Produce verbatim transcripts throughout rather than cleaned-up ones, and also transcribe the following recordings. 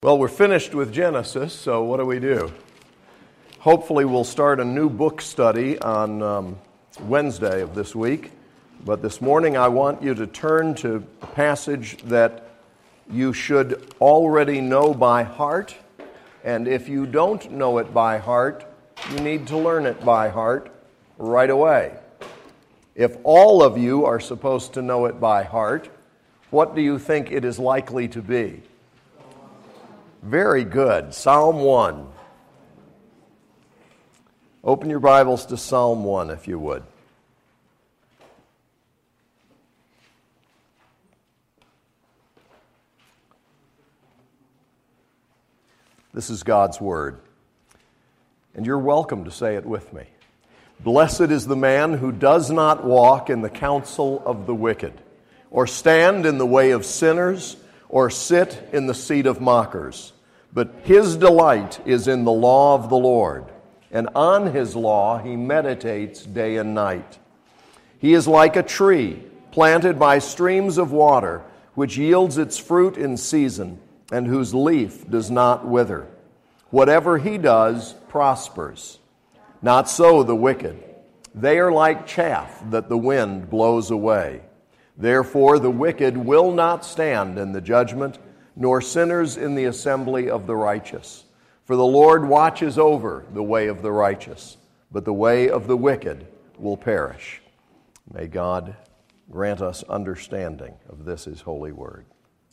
Well, we're finished with Genesis, so what do we do? Hopefully we'll start a new book study on um, Wednesday of this week. But this morning I want you to turn to a passage that you should already know by heart. And if you don't know it by heart, you need to learn it by heart right away. If all of you are supposed to know it by heart, what do you think it is likely to be? Very good. Psalm one. Open your Bibles to Psalm one, if you would. This is God's Word, and you're welcome to say it with me. Blessed is the man who does not walk in the counsel of the wicked, or stand in the way of sinners, or sit in the seat of mockers. But his delight is in the law of the Lord, and on his law he meditates day and night. He is like a tree planted by streams of water, which yields its fruit in season, and whose leaf does not wither. Whatever he does prospers. Not so the wicked. They are like chaff that the wind blows away. Therefore the wicked will not stand in the judgment, nor sinners in the assembly of the righteous. For the Lord watches over the way of the righteous, but the way of the wicked will perish. May God grant us understanding of this His holy word.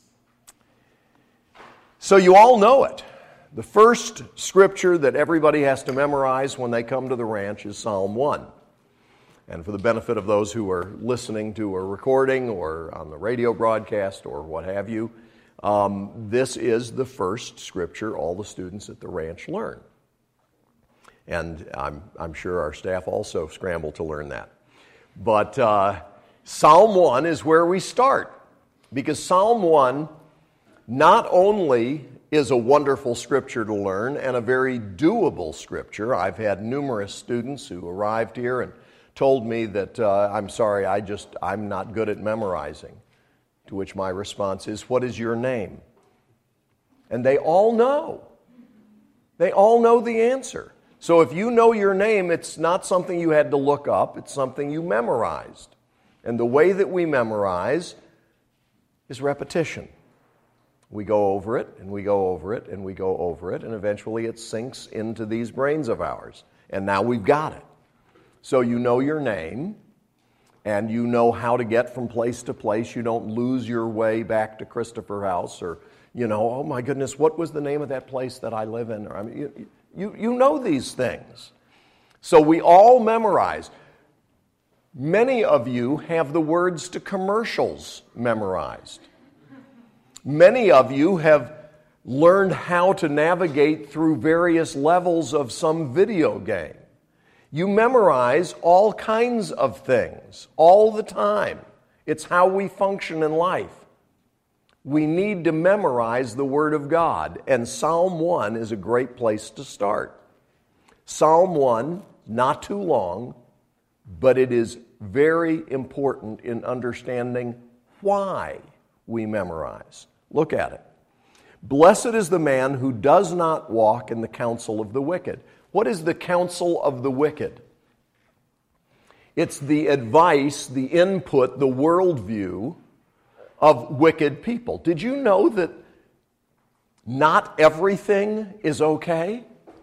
So you all know it. The first scripture that everybody has to memorize when they come to the ranch is Psalm one. And for the benefit of those who are listening to a recording or on the radio broadcast or what have you, um, this is the first scripture all the students at the ranch learn. And I'm, I'm sure our staff also scramble to learn that. But uh, Psalm one is where we start, because Psalm one not only is a wonderful scripture to learn and a very doable scripture. I've had numerous students who arrived here and told me that, uh, I'm sorry, I just, I'm not good at memorizing. To which my response is, what is your name? And they all know. They all know the answer. So if you know your name, it's not something you had to look up, it's something you memorized. And the way that we memorize is repetition. We go over it, and we go over it, and we go over it, and eventually it sinks into these brains of ours. And now we've got it. So you know your name, and you know how to get from place to place. You don't lose your way back to Christopher House, or, you know, oh my goodness, what was the name of that place that I live in? Or, I mean, you, you, you know these things. So we all memorize. Many of you have the words to commercials memorized. Many of you have learned how to navigate through various levels of some video game. You memorize all kinds of things all the time. It's how we function in life. We need to memorize the Word of God, and Psalm one is a great place to start. Psalm one, not too long, but it is very important in understanding why we memorize. Look at it. Blessed is the man who does not walk in the counsel of the wicked. What is the counsel of the wicked? It's the advice, the input, the worldview of wicked people. Did you know that not everything is okay?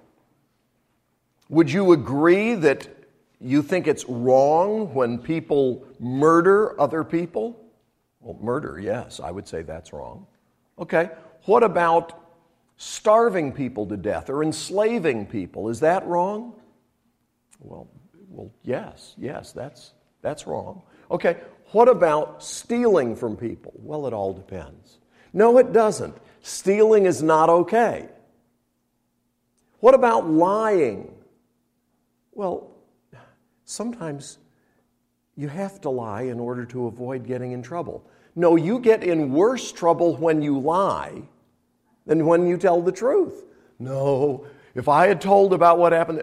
Would you agree that you think it's wrong when people murder other people? Well, murder, yes, I would say that's wrong. Okay, what about starving people to death or enslaving people? Is that wrong? Well, well, yes, yes, that's that's wrong. Okay, what about stealing from people? Well, it all depends. No, it doesn't. Stealing is not okay. What about lying? Well, sometimes you have to lie in order to avoid getting in trouble. No, you get in worse trouble when you lie than when you tell the truth. No, if I had told about what happened,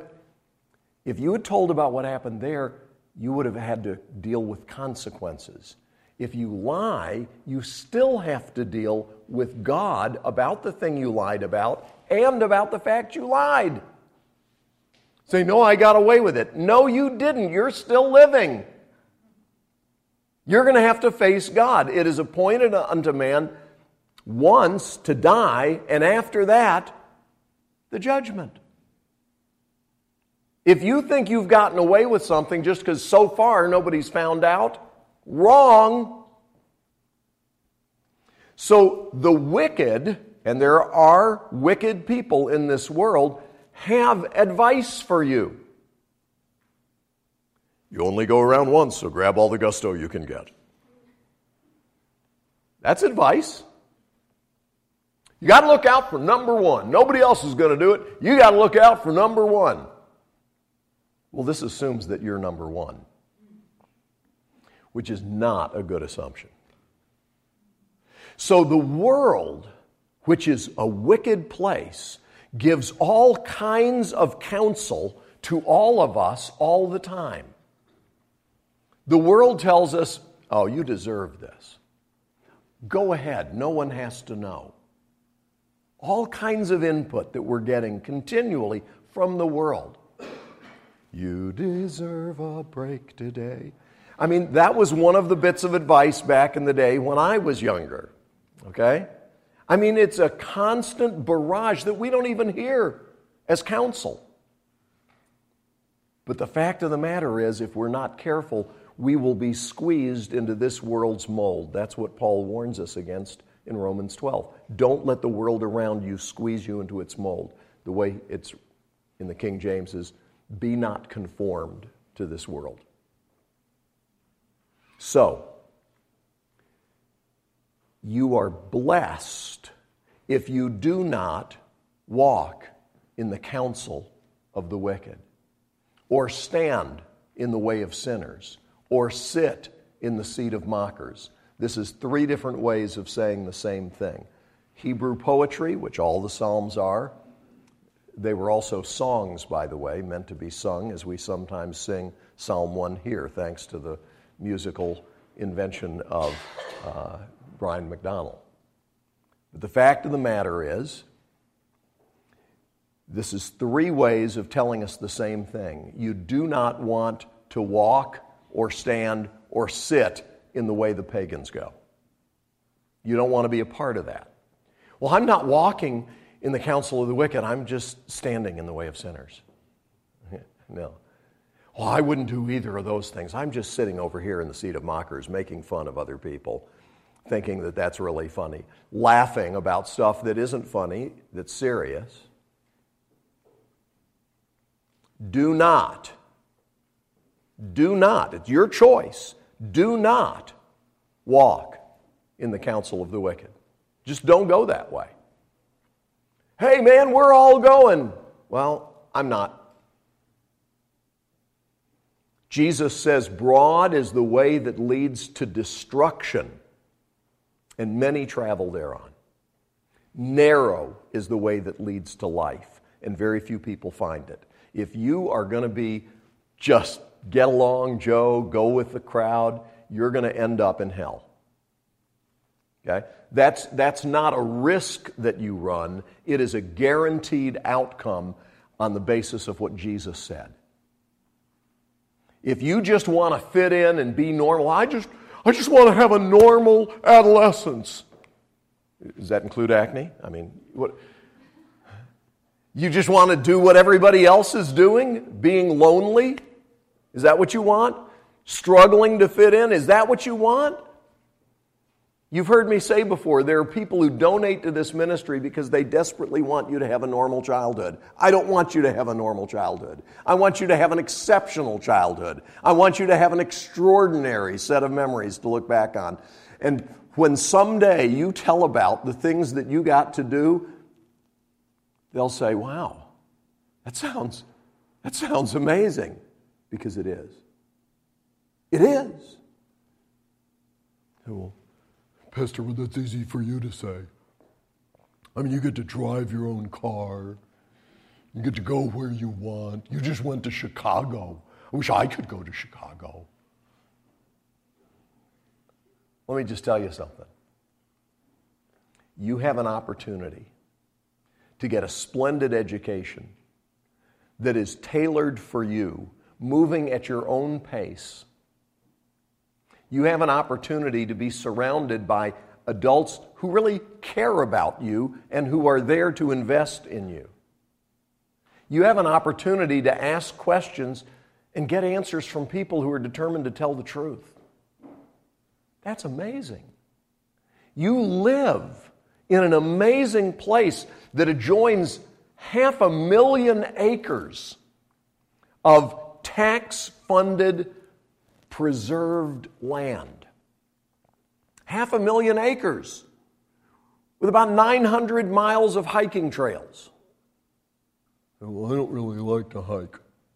if you had told about what happened there, you would have had to deal with consequences. if you lie, you still have to deal with God about the thing you lied about and about the fact you lied. Say, no, I got away with it. No, you didn't. You're still living. You're going to have to face God. It is appointed unto man once to die, and after that, the judgment. If you think you've gotten away with something just because so far nobody's found out, wrong. So the wicked, and there are wicked people in this world, have advice for you. You only go around once, so grab all the gusto you can get. That's advice. You got to look out for number one. Nobody else is going to do it. You got to look out for number one. Well, this assumes that you're number one, which is not a good assumption. So the world, which is a wicked place, gives all kinds of counsel to all of us all the time. The world tells us, oh, you deserve this. Go ahead, no one has to know. All kinds of input that we're getting continually from the world. You deserve a break today. I mean, that was one of the bits of advice back in the day when I was younger. Okay? I mean, it's a constant barrage that we don't even hear as counsel. But the fact of the matter is, if we're not careful, we will be squeezed into this world's mold. That's what Paul warns us against in Romans twelve. Don't let the world around you squeeze you into its mold. The way it's in the King James is, be not conformed to this world. So, you are blessed if you do not walk in the counsel of the wicked, or stand in the way of sinners, or sit in the seat of mockers. This is three different ways of saying the same thing. Hebrew poetry, which all the Psalms are. They were also songs, by the way, meant to be sung, as we sometimes sing Psalm one here, thanks to the musical invention of uh, Brian McDonald. But the fact of the matter is, this is three ways of telling us the same thing. You do not want to walk or stand or sit in the way the pagans go. You don't want to be a part of that. Well, I'm not walking in the counsel of the wicked. I'm just standing in the way of sinners. No. Well, I wouldn't do either of those things. I'm just sitting over here in the seat of mockers, making fun of other people, thinking that that's really funny, laughing about stuff that isn't funny, that's serious. Do not, do not, it's your choice, do not walk in the counsel of the wicked. Just don't go that way. Hey man, we're all going. Well, I'm not. Jesus says, broad is the way that leads to destruction, and many travel thereon. Narrow is the way that leads to life, and very few people find it. If you are going to be just get along, Joe, go with the crowd, you're going to end up in hell. Okay? That's, that's not a risk that you run. It is a guaranteed outcome on the basis of what Jesus said. If you just want to fit in and be normal, I just, I just want to have a normal adolescence. Does that include acne? I mean, what? You just want to do what everybody else is doing? Being lonely? Is that what you want? Struggling to fit in? Is that what you want? You've heard me say before, there are people who donate to this ministry because they desperately want you to have a normal childhood. I don't want you to have a normal childhood. I want you to have an exceptional childhood. I want you to have an extraordinary set of memories to look back on. And when someday you tell about the things that you got to do, they'll say, wow, that sounds, that sounds amazing. Because it is. It is. Well, Pastor, well, that's easy for you to say. I mean, you get to drive your own car. You get to go where you want. You just went to Chicago. I wish I could go to Chicago. Let me just tell you something. You have an opportunity to get a splendid education that is tailored for you, moving at your own pace. You have an opportunity to be surrounded by adults who really care about you and who are there to invest in you. You have an opportunity to ask questions and get answers from people who are determined to tell the truth. That's amazing. You live in an amazing place that adjoins half a million acres of tax-funded, preserved land. Half a million acres with about nine hundred miles of hiking trails. Well, I don't really like to hike.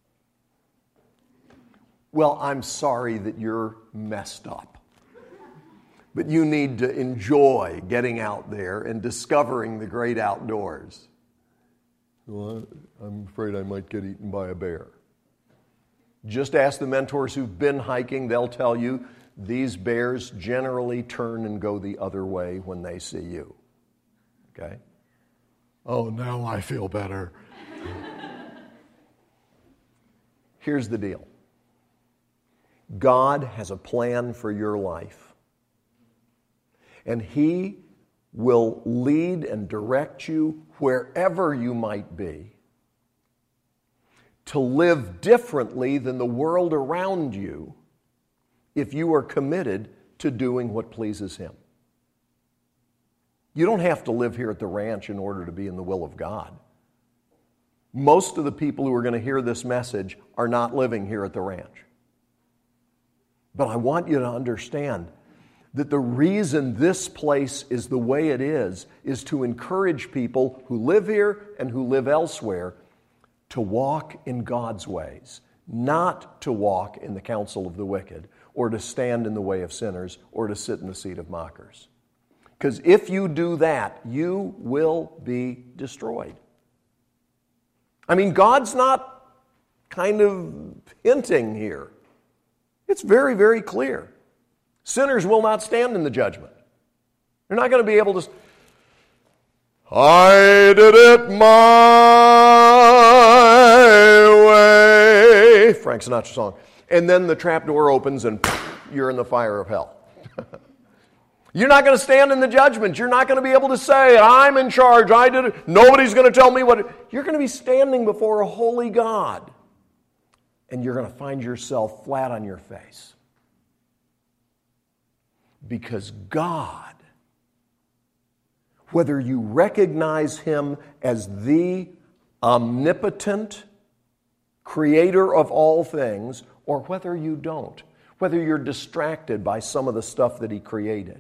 Well, I'm sorry that you're messed up. But you need to enjoy getting out there and discovering the great outdoors. Well, I'm afraid I might get eaten by a bear. Just ask the mentors who've been hiking. They'll tell you these bears generally turn and go the other way when they see you. Okay? Oh, now I feel better. Here's the deal. God has a plan for your life. And He will lead and direct you wherever you might be to live differently than the world around you if you are committed to doing what pleases Him. You don't have to live here at the ranch in order to be in the will of God. Most of the people who are going to hear this message are not living here at the ranch. But I want you to understand that the reason this place is the way it is is to encourage people who live here and who live elsewhere to walk in God's ways, not to walk in the counsel of the wicked, or to stand in the way of sinners, or to sit in the seat of mockers. Because if you do that, you will be destroyed. I mean, God's not kind of hinting here. It's very, very clear. Sinners will not stand in the judgment. They're not going to be able to, I did it my way. Frank Sinatra song. And then the trap door opens and you're in the fire of hell. You're not going to stand in the judgment. You're not going to be able to say, I'm in charge, I did it. Nobody's going to tell me what. It... You're going to be standing before a holy God. And you're going to find yourself flat on your face. Because God, whether you recognize Him as the omnipotent creator of all things, or whether you don't, whether you're distracted by some of the stuff that He created,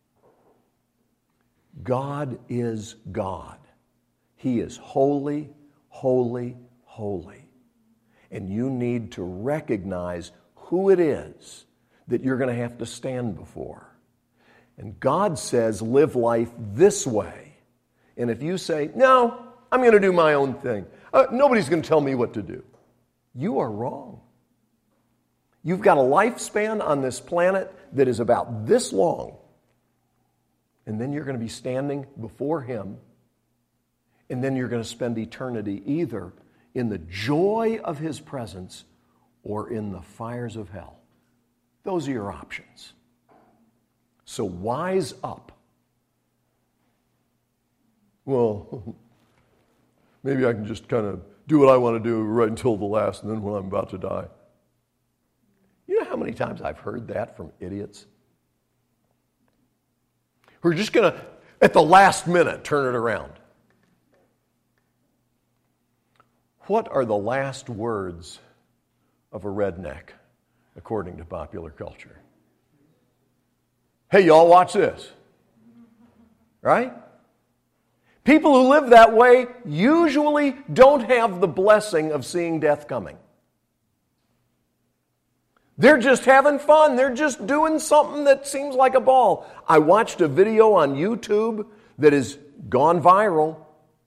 God is God. He is holy, holy, holy. And you need to recognize who it is that you're going to have to stand before. And God says, live life this way. And if you say, no, I'm going to do my own thing. Uh, nobody's going to tell me what to do. You are wrong. You've got a lifespan on this planet that is about this long. And then you're going to be standing before Him. And then you're going to spend eternity either in the joy of His presence or in the fires of hell. Those are your options. So wise up. Well, maybe I can just kind of do what I want to do right until the last, and then when I'm about to die. You know how many times I've heard that from idiots? Who are just going to, at the last minute, turn it around. What are the last words of a redneck, according to popular culture? Hey, y'all, watch this. Right? People who live that way usually don't have the blessing of seeing death coming. They're just having fun. They're just doing something that seems like a ball. I watched a video on YouTube that has gone viral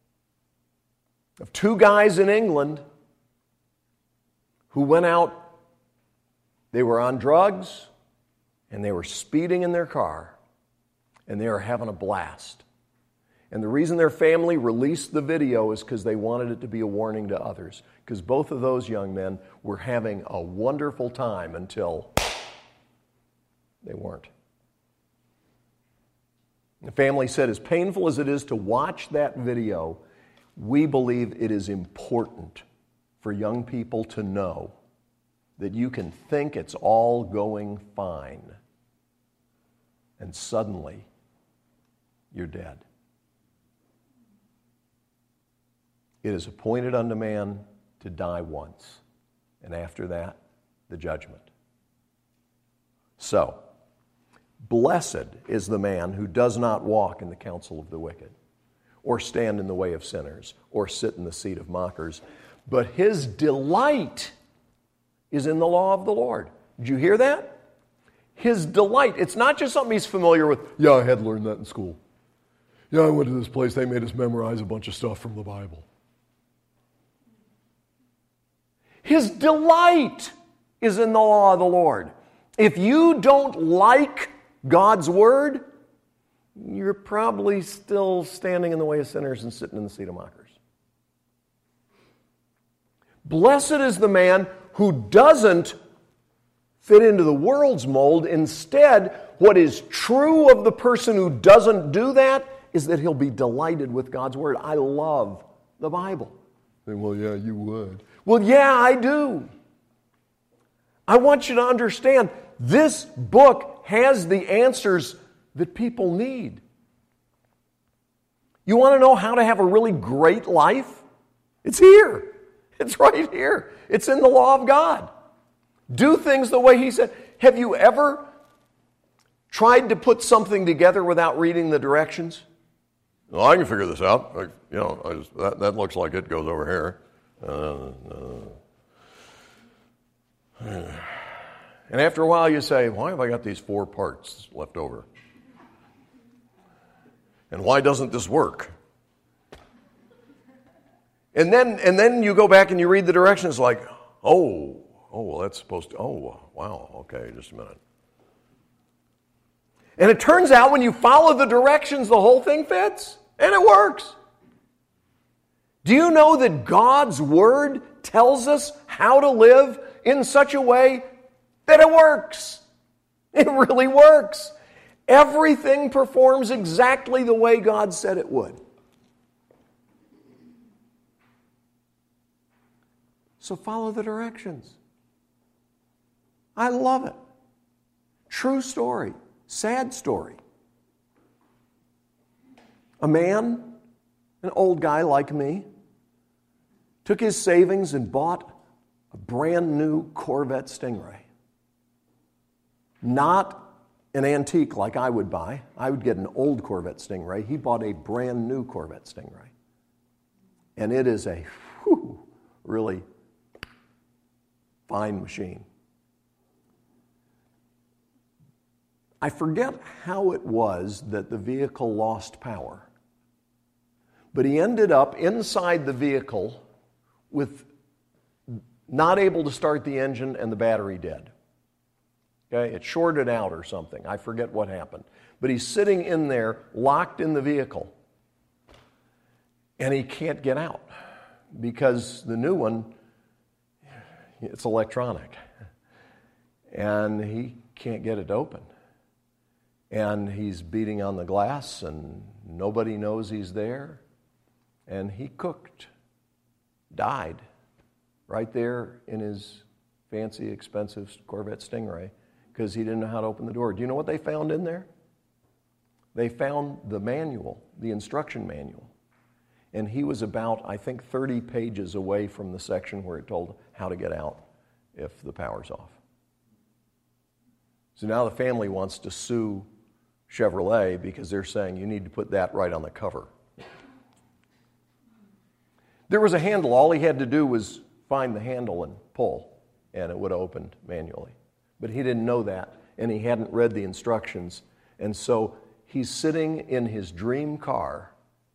of two guys in England who went out. They were on drugs. And they were speeding in their car, and they were having a blast. And the reason their family released the video is because they wanted it to be a warning to others. Because both of those young men were having a wonderful time until they weren't. The family said, as painful as it is to watch that video, we believe it is important for young people to know that you can think it's all going fine, and suddenly you're dead. It is appointed unto man to die once, and after that, the judgment. So, blessed is the man who does not walk in the counsel of the wicked, or stand in the way of sinners, or sit in the seat of mockers, but his delight is in the law of the Lord. Did you hear that? His delight. It's not just something he's familiar with. Yeah, I had learned that in school. Yeah, I went to this place. They made us memorize a bunch of stuff from the Bible. His delight is in the law of the Lord. If you don't like God's word, you're probably still standing in the way of sinners and sitting in the seat of mockers. Blessed is the man who doesn't fit into the world's mold. Instead, what is true of the person who doesn't do that is that he'll be delighted with God's word. I love the Bible. Well, yeah, you would. Well, yeah, I do. I want you to understand, this book has the answers that people need. You want to know how to have a really great life? It's here. It's right here. It's in the law of God. Do things the way He said. Have you ever tried to put something together without reading the directions? Well, I can figure this out. I, you know, I just, that, that looks like it goes over here. Uh, uh. And after a while you say, why have I got these four parts left over? And why doesn't this work? And then and then you go back and you read the directions like, oh, oh, well, that's supposed to, oh, wow, okay, just a minute. And it turns out when you follow the directions, the whole thing fits, and it works. Do you know that God's Word tells us how to live in such a way that it works? It really works. Everything performs exactly the way God said it would. So follow the directions. I love it. True story. Sad story. A man, an old guy like me, took his savings and bought a brand new Corvette Stingray. Not an antique like I would buy. I would get an old Corvette Stingray. He bought a brand new Corvette Stingray. And it is a whew, really fine machine. I forget how it was that the vehicle lost power. But he ended up inside the vehicle with not able to start the engine and the battery dead. Okay, it shorted out or something. I forget what happened. But he's sitting in there, locked in the vehicle. And he can't get out because the new one, it's electronic. And he can't get it open. And he's beating on the glass and nobody knows he's there. And he cooked, died, right there in his fancy, expensive Corvette Stingray because he didn't know how to open the door. Do you know what they found in there? They found the manual, the instruction manual. And he was about, I think, thirty pages away from the section where it told how to get out if the power's off. So now the family wants to sue Chevrolet because they're saying you need to put that right on the cover. There was a handle. All he had to do was find the handle and pull, and it would have opened manually. But he didn't know that, and he hadn't read the instructions. And so he's sitting in his dream car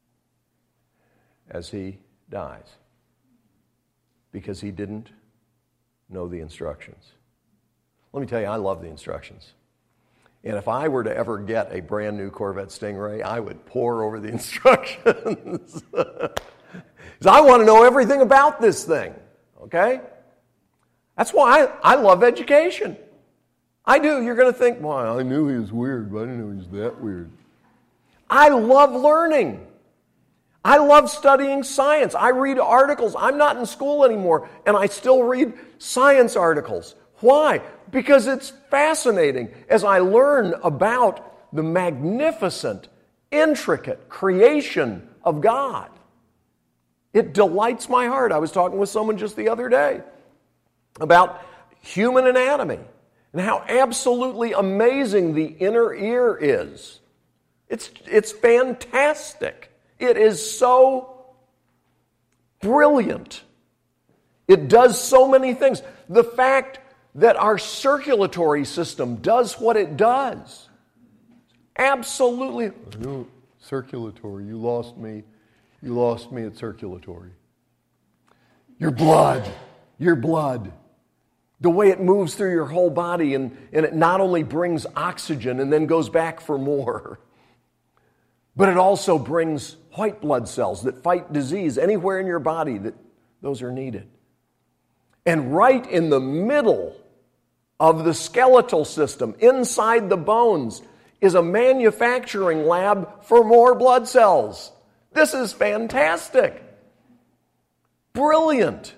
as he dies because he didn't know the instructions. Let me tell you, I love the instructions. And if I were to ever get a brand new Corvette Stingray, I would pore over the instructions. Because I want to know everything about this thing, okay? That's why I, I love education. I do. You're going to think, well, I knew he was weird, but I didn't know he was that weird. I love learning. I love studying science. I read articles. I'm not in school anymore, and I still read science articles. Why? Because it's fascinating as I learn about the magnificent, intricate creation of God. It delights my heart. I was talking with someone just the other day about human anatomy and how absolutely amazing the inner ear is. It's, it's fantastic. It is so brilliant. It does so many things. The fact that our circulatory system does what it does. Absolutely. No, circulatory. You lost me. You lost me at circulatory. Your blood. Your blood. The way it moves through your whole body, and, and it not only brings oxygen and then goes back for more, but it also brings white blood cells that fight disease anywhere in your body that those are needed. And right in the middle of the skeletal system, inside the bones, is a manufacturing lab for more blood cells. This is fantastic. Brilliant.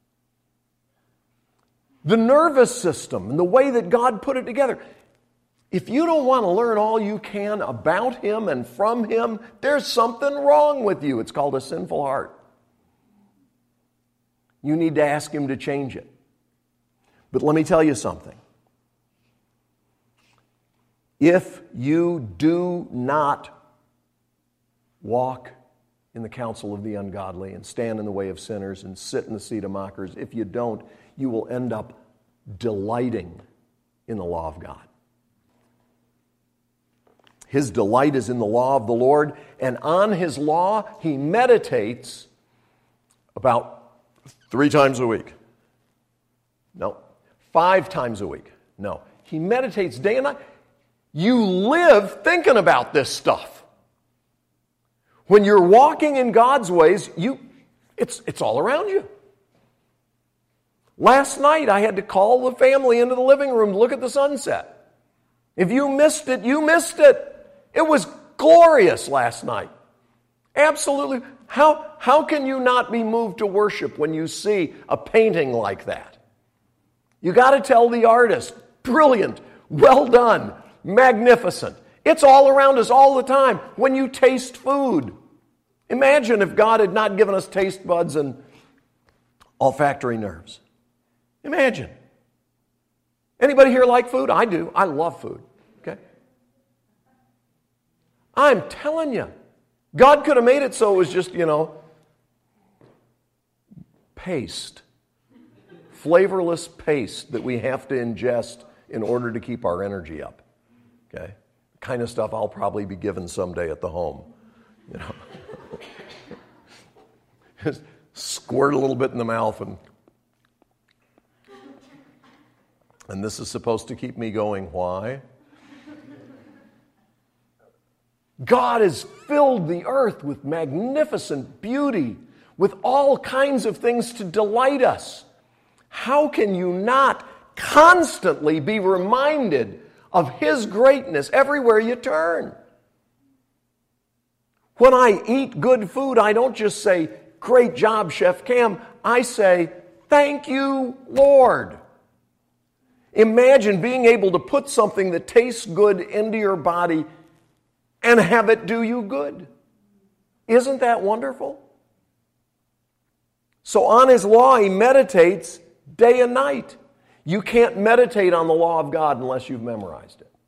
The nervous system and the way that God put it together. If you don't want to learn all you can about Him and from Him, there's something wrong with you. It's called a sinful heart. You need to ask Him to change it. But let me tell you something. If you do not walk in the counsel of the ungodly and stand in the way of sinners and sit in the seat of mockers, if you don't, you will end up delighting in the law of God. His delight is in the law of the Lord, and on His law he meditates about three times a week. No. Five times a week. No. He meditates day and night. You live thinking about this stuff. When you're walking in God's ways, you it's it's all around you. Last night I had to call the family into the living room to look at the sunset. If you missed it, you missed it. It was glorious last night. Absolutely. How, how can you not be moved to worship when you see a painting like that? You got to tell the artist, brilliant, well done, magnificent. It's all around us all the time. When you taste food, imagine if God had not given us taste buds and olfactory nerves. Imagine. Anybody here like food? I do. I love food. Okay? I'm telling you, God could have made it so it was just, you know, paste. Flavorless paste that we have to ingest in order to keep our energy up. Okay? The kind of stuff I'll probably be given someday at the home. You know. Just squirt a little bit in the mouth and and this is supposed to keep me going. Why? God has filled the earth with magnificent beauty, with all kinds of things to delight us. How can you not constantly be reminded of His greatness everywhere you turn? When I eat good food, I don't just say, "Great job, Chef Cam." I say, "Thank you, Lord." Imagine being able to put something that tastes good into your body and have it do you good. Isn't that wonderful? So on His law, he meditates day and night. You can't meditate on the law of God unless you've memorized it.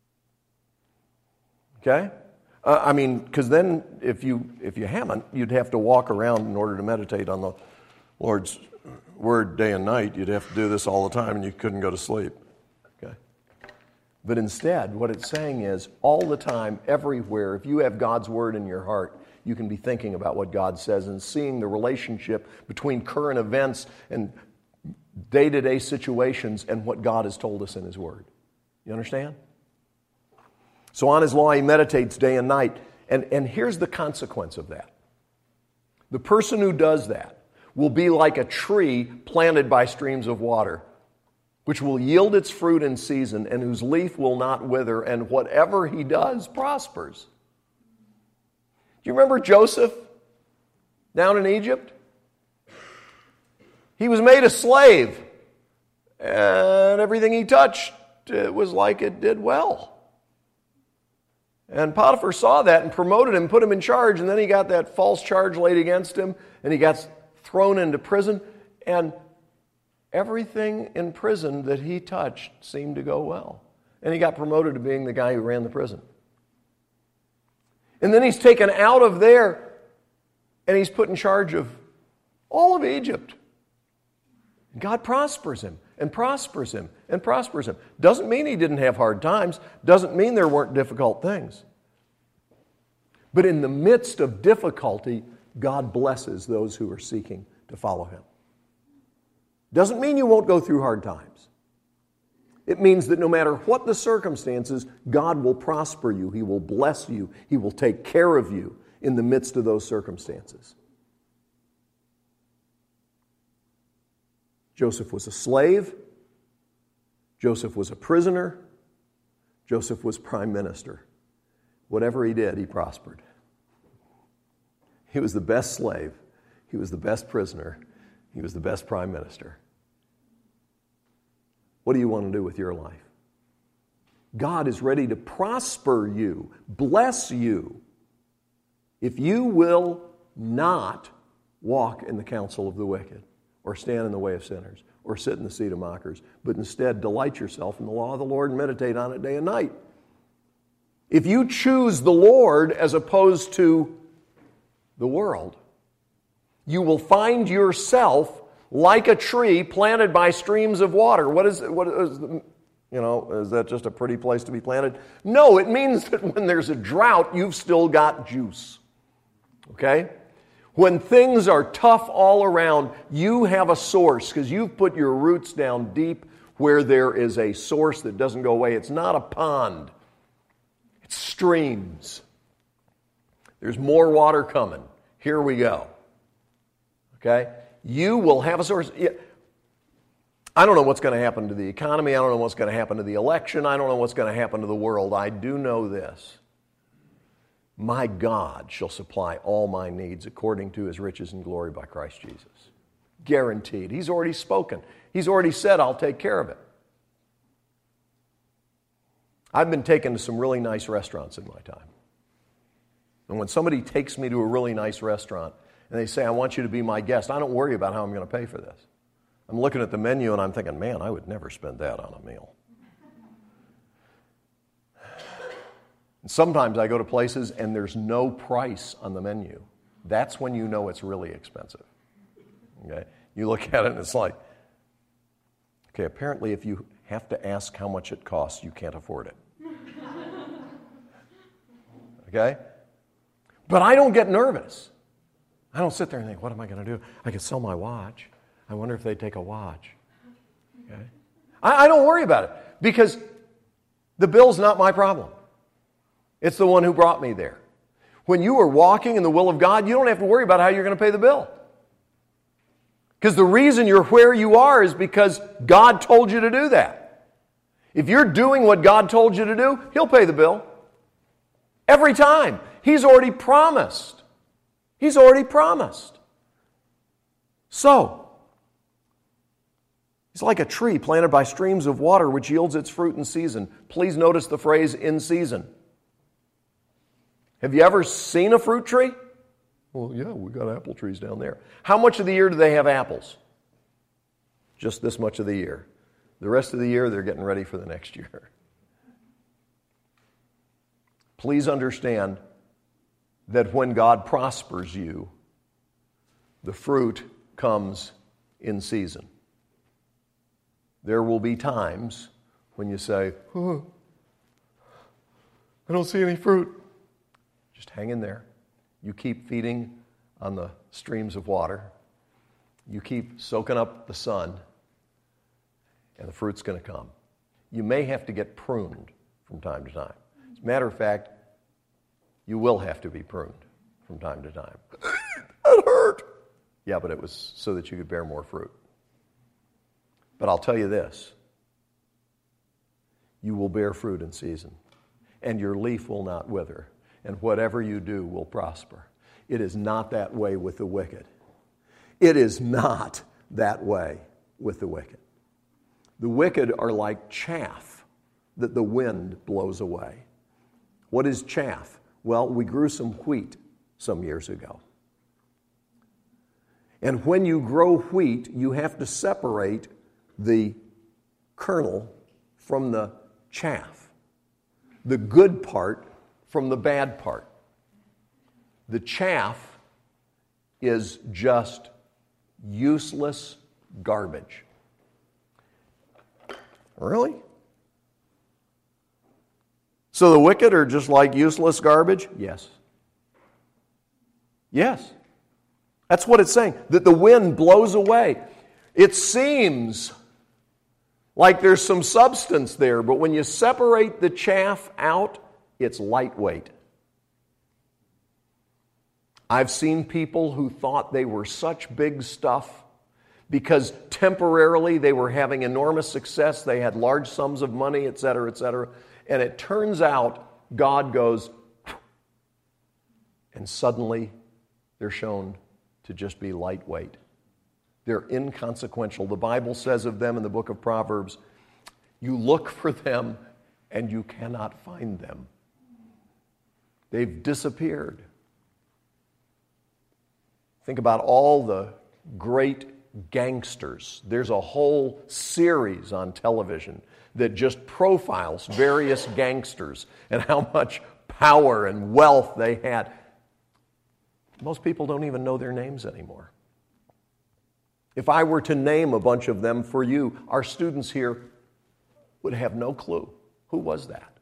Okay? Uh, I mean, because then if you if you haven't, you'd have to walk around in order to meditate on the Lord's word day and night. You'd have to do this all the time and you couldn't go to sleep. Okay? But instead, what it's saying is, all the time, everywhere, if you have God's word in your heart, you can be thinking about what God says and seeing the relationship between current events and day-to-day situations and what God has told us in His word. You understand? So on his law he meditates day and night. And, and here's the consequence of that. The person who does that will be like a tree planted by streams of water, which will yield its fruit in season and whose leaf will not wither, and whatever he does prospers. Do you remember Joseph down in Egypt? He was made a slave, and everything he touched, it was like it did well. And Potiphar saw that and promoted him, put him in charge, and then he got that false charge laid against him, and he got thrown into prison, and everything in prison that he touched seemed to go well. And he got promoted to being the guy who ran the prison. And then he's taken out of there, and he's put in charge of all of Egypt. God prospers him, and prospers him, and prospers him. Doesn't mean he didn't have hard times. Doesn't mean there weren't difficult things. But in the midst of difficulty, God blesses those who are seeking to follow him. Doesn't mean you won't go through hard times. It means that no matter what the circumstances, God will prosper you. He will bless you. He will take care of you in the midst of those circumstances. Joseph was a slave. Joseph was a prisoner. Joseph was prime minister. Whatever he did, he prospered. He was the best slave. He was the best prisoner. He was the best prime minister. What do you want to do with your life? God is ready to prosper you, bless you, if you will not walk in the counsel of the wicked, or stand in the way of sinners, or sit in the seat of mockers, but instead delight yourself in the law of the Lord and meditate on it day and night. If you choose the Lord as opposed to the world, you will find yourself like a tree planted by streams of water. What is, what is, you know, is that just a pretty place to be planted? No, it means that when there's a drought, you've still got juice. Okay? When things are tough all around, you have a source because you've put your roots down deep where there is a source that doesn't go away. It's not a pond. It's streams. There's more water coming. Here we go. Okay? You will have a source. I don't know what's going to happen to the economy. I don't know what's going to happen to the election. I don't know what's going to happen to the world. I do know this. My God shall supply all my needs according to his riches and glory by Christ Jesus. Guaranteed. He's already spoken. He's already said, I'll take care of it. I've been taken to some really nice restaurants in my time. And when somebody takes me to a really nice restaurant and they say, I want you to be my guest, I don't worry about how I'm going to pay for this. I'm looking at the menu and I'm thinking, man, I would never spend that on a meal. And sometimes I go to places and there's no price on the menu. That's when you know it's really expensive. Okay? You look at it and it's like, okay, apparently if you have to ask how much it costs, you can't afford it. Okay? But I don't get nervous. I don't sit there and think, what am I going to do? I could sell my watch. I wonder if they'd take a watch. Okay? I, I don't worry about it because the bill's not my problem. It's the one who brought me there. When you are walking in the will of God, you don't have to worry about how you're going to pay the bill. Because the reason you're where you are is because God told you to do that. If you're doing what God told you to do, He'll pay the bill. Every time. He's already promised. He's already promised. So, He's like a tree planted by streams of water which yields its fruit in season. Please notice the phrase in season. Have you ever seen a fruit tree? Well, yeah, we've got apple trees down there. How much of the year do they have apples? Just this much of the year. The rest of the year, they're getting ready for the next year. Please understand that when God prospers you, the fruit comes in season. There will be times when you say, oh, I don't see any fruit. Just hang in there. You keep feeding on the streams of water. You keep soaking up the sun, and the fruit's going to come. You may have to get pruned from time to time. It's Matter of fact, you will have to be pruned from time to time. It hurt. Yeah, but it was so that you could bear more fruit. But I'll tell you this. You will bear fruit in season, and your leaf will not wither, and whatever you do will prosper. It is not that way with the wicked. It is not that way with the wicked. The wicked are like chaff that the wind blows away. What is chaff? Well, we grew some wheat some years ago. And when you grow wheat, you have to separate the kernel from the chaff, the good part from the bad part. The chaff is just useless garbage. Really? So the wicked are just like useless garbage? Yes. Yes. That's what it's saying, that the wind blows away. It seems like there's some substance there, but when you separate the chaff out, it's lightweight. I've seen people who thought they were such big stuff because temporarily they were having enormous success, they had large sums of money, et cetera, et cetera, and it turns out God goes, and suddenly they're shown to just be lightweight. They're inconsequential. The Bible says of them in the book of Proverbs, you look for them and you cannot find them. They've disappeared. Think about all the great gangsters. There's a whole series on television that just profiles various gangsters and how much power and wealth they had. Most people don't even know their names anymore. If I were to name a bunch of them for you, our students here would have no clue. Who was that?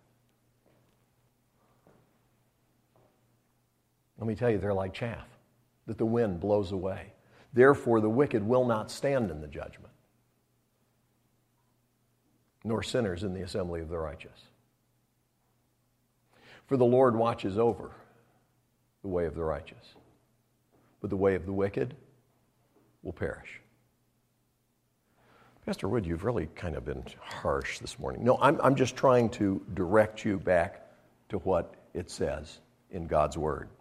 Let me tell you, they're like chaff that the wind blows away. Therefore, the wicked will not stand in the judgment, nor sinners in the assembly of the righteous. For the Lord watches over the way of the righteous, but the way of the wicked will perish. Pastor Wood, you've really kind of been harsh this morning. No, I'm, I'm just trying to direct you back to what it says in God's Word.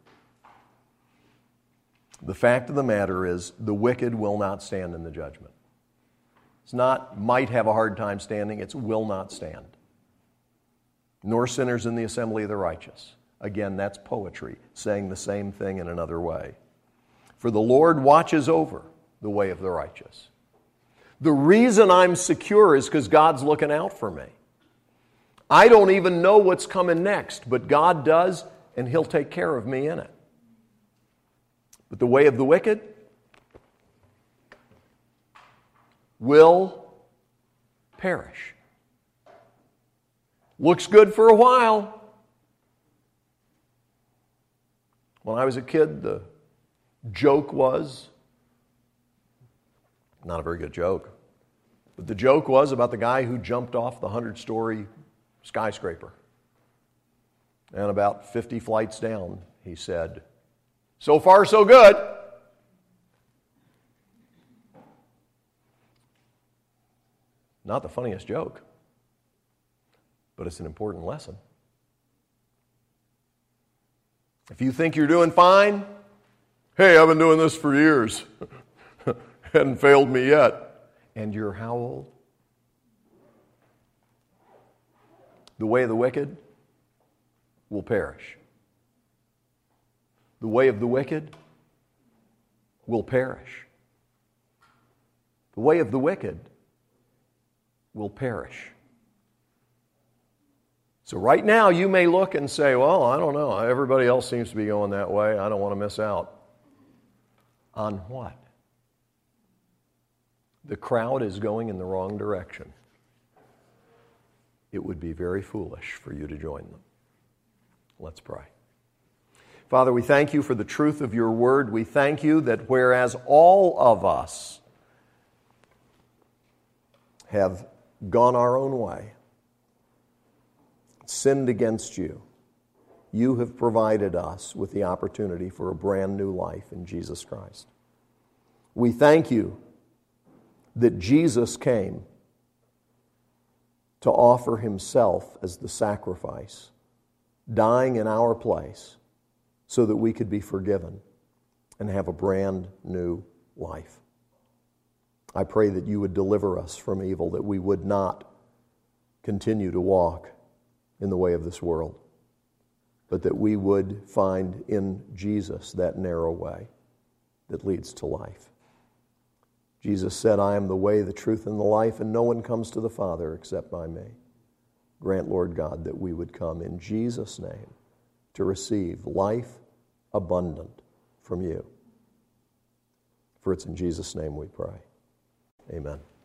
The fact of the matter is, the wicked will not stand in the judgment. It's not might have a hard time standing, it's will not stand. Nor sinners in the assembly of the righteous. Again, that's poetry, saying the same thing in another way. For the Lord watches over the way of the righteous. The reason I'm secure is because God's looking out for me. I don't even know what's coming next, but God does, and He'll take care of me in it. But the way of the wicked will perish. Looks good for a while. When I was a kid, the joke was, not a very good joke, but the joke was about the guy who jumped off the hundred-story skyscraper. And about fifty flights down, he said, "So far, so good." Not the funniest joke, but it's an important lesson. If you think you're doing fine, hey, I've been doing this for years. Hadn't failed me yet. And you're how old? The way of the wicked will perish. The way of the wicked will perish. The way of the wicked will perish. So right now you may look and say, well, I don't know. Everybody else seems to be going that way. I don't want to miss out. On what? The crowd is going in the wrong direction. It would be very foolish for you to join them. Let's pray. Father, we thank you for the truth of your word. We thank you that whereas all of us have gone our own way, sinned against you, you have provided us with the opportunity for a brand new life in Jesus Christ. We thank you that Jesus came to offer himself as the sacrifice, dying in our place so that we could be forgiven and have a brand new life. I pray that you would deliver us from evil, that we would not continue to walk in the way of this world, but that we would find in Jesus that narrow way that leads to life. Jesus said, I am the way, the truth, and the life, and no one comes to the Father except by me. Grant, Lord God, that we would come in Jesus' name to receive life abundant from you. For it's in Jesus' name we pray. Amen.